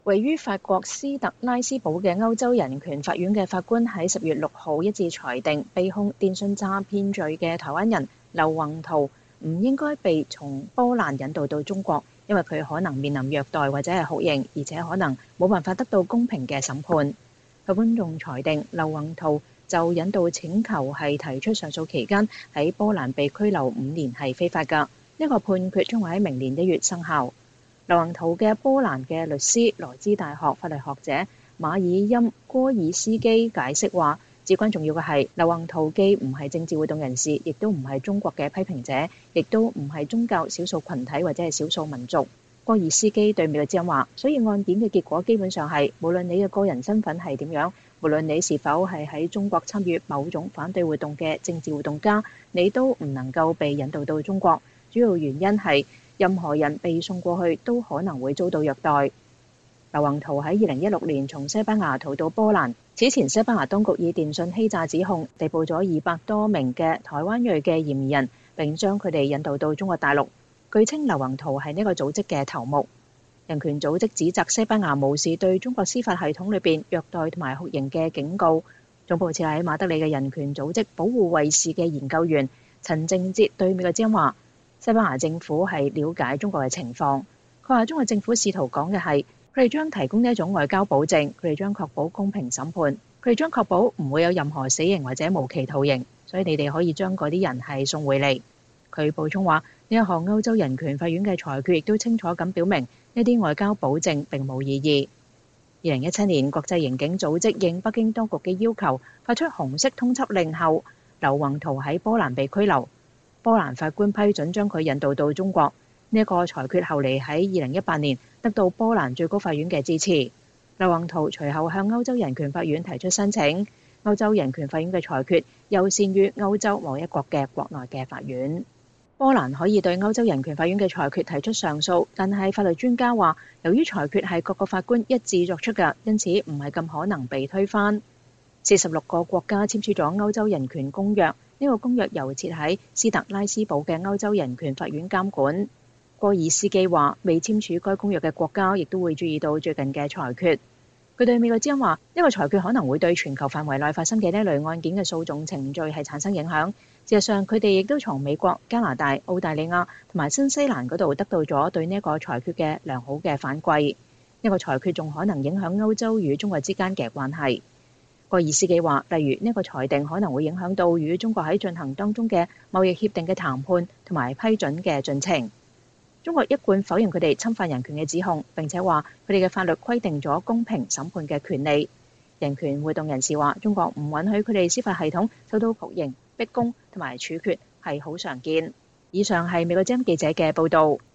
位於法國斯特拉斯堡嘅歐洲人權法院嘅法官喺10月6號一致裁定，被控電信詐騙罪嘅台灣人劉宏圖唔應該被從波蘭引渡到中國，因為佢可能面臨虐待或者係酷刑，而且可能冇辦法得到公平嘅審判。法官仲裁定劉宏圖就引渡請求係提出上訴期間喺波蘭被拘留5年係非法㗎。呢個判決將會喺明年1月生效。劉宏圖嘅波蘭嘅律師、羅茲大學法律學者馬爾欽戈爾斯基解釋話，至關重要嘅係劉宏圖既唔係政治活動人士，亦都唔係中國嘅批評者，亦都唔係宗教少數群體或者係少數民族。戈爾斯基對美國之音話，所以案件嘅結果基本上係，無論你嘅個人身份係點樣，無論你是否係喺中國參與某種反對活動嘅政治活動家，你都唔能夠被引渡到中國。主要原因係任何人被送過去都可能會遭到虐待。劉宏圖喺2016年從西班牙逃到波蘭，此前西班牙當局以電信欺詐指控逮捕咗200多名嘅台灣裔嘅嫌疑人，並將佢哋引渡到中國大陸。據稱劉宏圖係呢個組織嘅頭目。人權組織指責西班牙無視對中國司法系統裏邊虐待同埋酷刑嘅警告。總部設喺馬德里嘅人權組織保護衛士嘅研究員陳正哲對美國之音話，西班牙政府係了解中國嘅情況。佢話中國政府試圖講嘅係，佢哋將提供呢一種外交保證，佢哋將確保公平審判，佢哋將確保唔會有任何死刑或者無期徒刑，所以你哋可以將嗰啲人係送回嚟。佢補充話，呢一項歐洲人權法院嘅裁決亦都清楚咁表明，呢啲外交保證並冇意義。2017年，國際刑警組織應北京當局嘅要求，發出紅色通緝令後，劉宏圖喺波蘭被拘留。波蘭法官批准將佢引渡到中國。呢一個裁決後嚟喺2018年得到波蘭最高法院嘅支持。劉宏圖隨後向歐洲人權法院提出申請。歐洲人權法院嘅裁決優先於歐洲某一國嘅國內嘅法院。波蘭可以對歐洲人權法院嘅裁決提出上訴，但係法律專家話，由於裁決係各個法官一致作出嘅，因此唔係咁可能被推翻。46個國家簽署咗歐洲人權公約。呢個公約由設喺斯特拉斯堡嘅歐洲人權法院監管。戈爾斯基話，未簽署該公約嘅國家亦都會注意到最近嘅裁決。佢對美國之音話，呢個裁決可能會對全球範圍內發生嘅呢類案件嘅訴訟程序係產生影響。事實上，佢哋亦都從美國、加拿大、澳大利亞同埋新西蘭嗰度得到咗對呢個裁決嘅良好嘅反饋。呢個裁決仲可能影響歐洲與中國之間嘅關係。戈爾斯基話，例如呢個裁定可能會影響到與中國喺進行當中嘅貿易協定嘅談判同埋批准嘅進程。中國一貫否認佢哋侵犯人權嘅指控，並且話佢哋嘅法律規定咗公平審判嘅權利。人權活動人士話，中國唔允許佢哋司法系統受到酷刑、逼供同埋處決係好常見。以上係美國之音記者嘅報導。